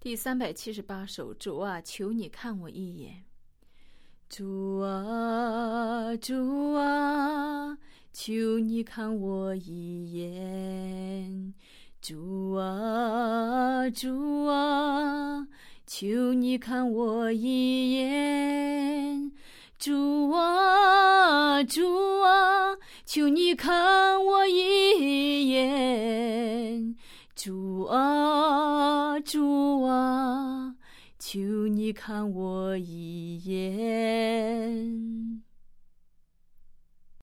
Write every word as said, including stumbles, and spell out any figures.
第三百七十八首，主啊，求你看我一眼。主啊，主啊，求你看我一眼。主啊，主啊，求你看我一眼。主啊，主啊，求你看我一眼。主啊，主啊，求你看我一眼。